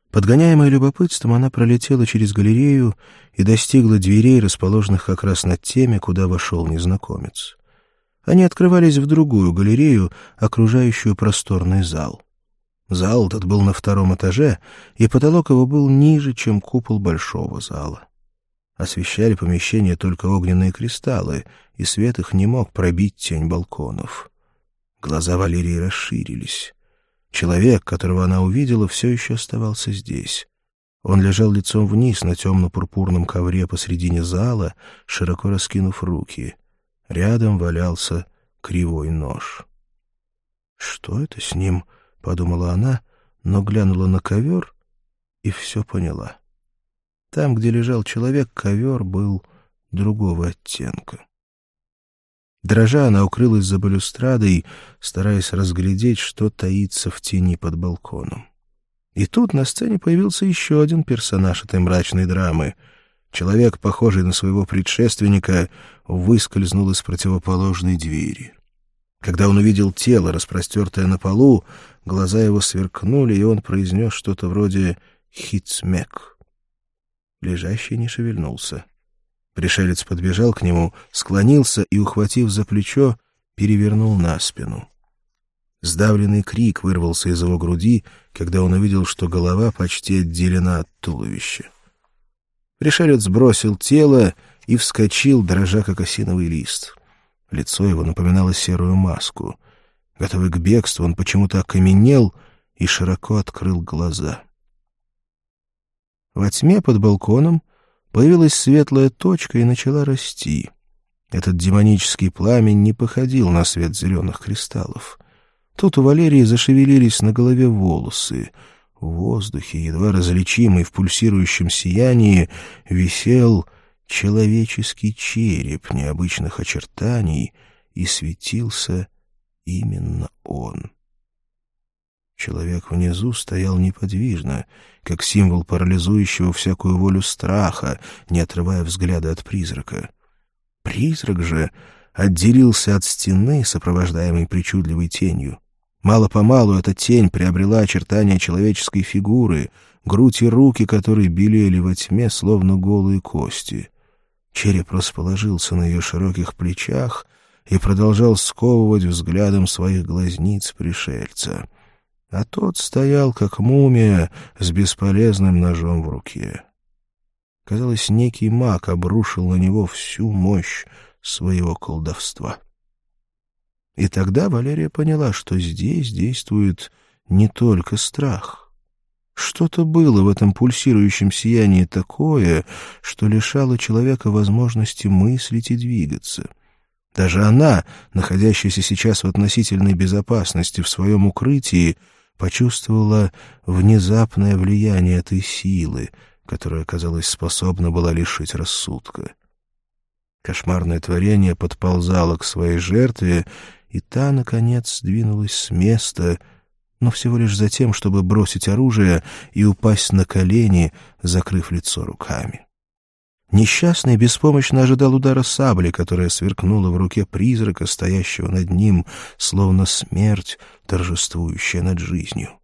Подгоняемая любопытством, она пролетела через галерею и достигла дверей, расположенных как раз над теми, куда вошел незнакомец. Они открывались в другую галерею, окружающую просторный зал. Зал этот был на 2-м этаже, и потолок его был ниже, чем купол большого зала. Освещали помещение только огненные кристаллы, и свет их не мог пробить тень балконов. Глаза Валерии расширились. Человек, которого она увидела, все еще оставался здесь. Он лежал лицом вниз на темно-пурпурном ковре посредине зала, широко раскинув руки. Рядом валялся кривой нож. «Что это с ним?» — подумала она, но глянула на ковер и все поняла. Там, где лежал человек, ковер был другого оттенка. Дрожа, она укрылась за балюстрадой, стараясь разглядеть, что таится в тени под балконом. И тут на сцене появился еще один персонаж этой мрачной драмы. Человек, похожий на своего предшественника, выскользнул из противоположной двери. Когда он увидел тело, распростертое на полу, глаза его сверкнули, и он произнес что-то вроде «хицмек». Лежащий не шевельнулся. Пришелец подбежал к нему, склонился и, ухватив за плечо, перевернул на спину. Сдавленный крик вырвался из его груди, когда он увидел, что голова почти отделена от туловища. Пришелец бросил тело и вскочил, дрожа как осиновый лист. Лицо его напоминало серую маску. Готовый к бегству, он почему-то окаменел и широко открыл глаза. Во тьме под балконом появилась светлая точка и начала расти. Этот демонический пламень не походил на свет зеленых кристаллов. Тут у Валерии зашевелились на голове волосы. В воздухе, едва различимый в пульсирующем сиянии, висел человеческий череп необычных очертаний, и светился именно он. Человек внизу стоял неподвижно, как символ парализующего всякую волю страха, не отрывая взгляда от призрака. Призрак же отделился от стены, сопровождаемой причудливой тенью. Мало-помалу эта тень приобрела очертания человеческой фигуры, грудь и руки которой белели во тьме, словно голые кости. Череп расположился на ее широких плечах и продолжал сковывать взглядом своих глазниц пришельца. А тот стоял, как мумия, с бесполезным ножом в руке. Казалось, некий маг обрушил на него всю мощь своего колдовства. И тогда Валерия поняла, что здесь действует не только страх. Что-то было в этом пульсирующем сиянии такое, что лишало человека возможности мыслить и двигаться. Даже она, находящаяся сейчас в относительной безопасности в своем укрытии, почувствовала внезапное влияние этой силы, которая, казалось, способна была лишить рассудка. Кошмарное творение подползало к своей жертве, и та, наконец, сдвинулась с места, но всего лишь за тем, чтобы бросить оружие и упасть на колени, закрыв лицо руками. Несчастный беспомощно ожидал удара сабли, которая сверкнула в руке призрака, стоящего над ним, словно смерть, торжествующая над жизнью.